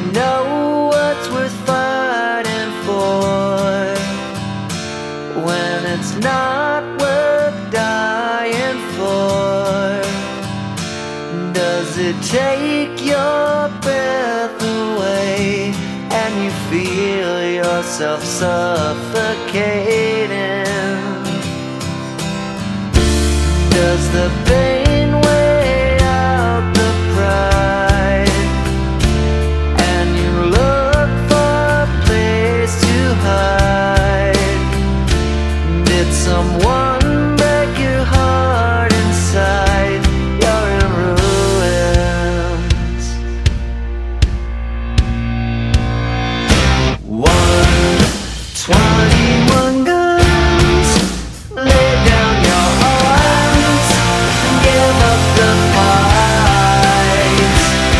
know what's worth fighting for when it's not worth dying for? Does it take your breath away and you feel yourself suffocating? Does the pain weigh out the pride and you look for a place to hide? Did someone break your heart inside? You're in ruins. 121 guns, lay down your arms and give up the fight.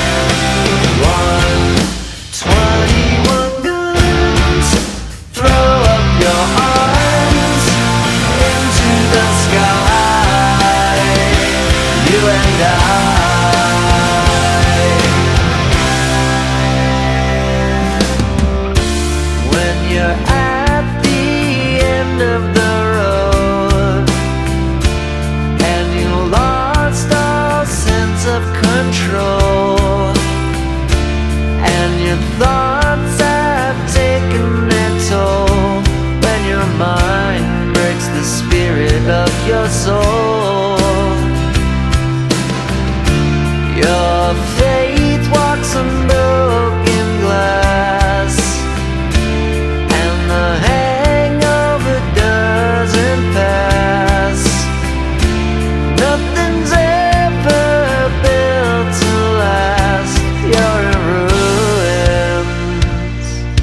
121 guns, throw up your arms into the sky, you and I. When you're at the end of the road and you lost all sense of control and your thoughts have taken their toll, when your mind breaks the spirit of your soul, your faith walks on broken glass and the hangover doesn't pass. Nothing's ever built to last. You're in ruins.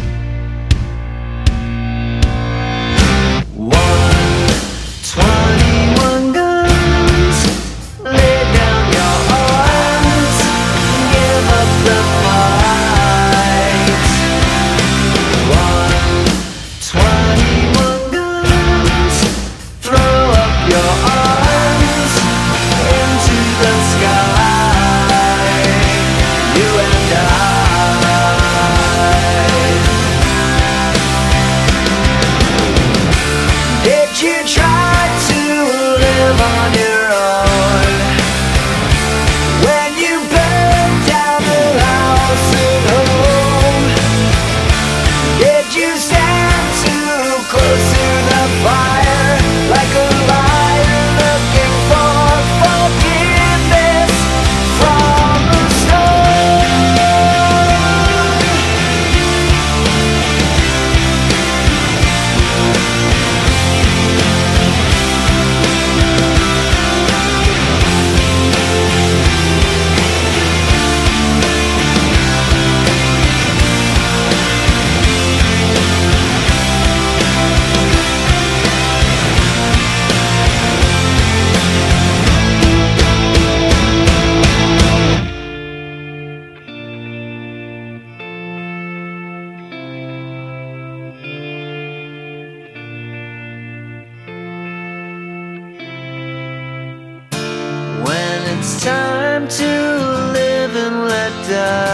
121 guns, lay down your arms and give up the fight. 121 guns, throw up your arms into the sky, you and I. Did you try to live on your own when you burned down the house at home? Did you stand too close to the fire like a liar looking for forgiveness from the stone? When it's time to live and let die,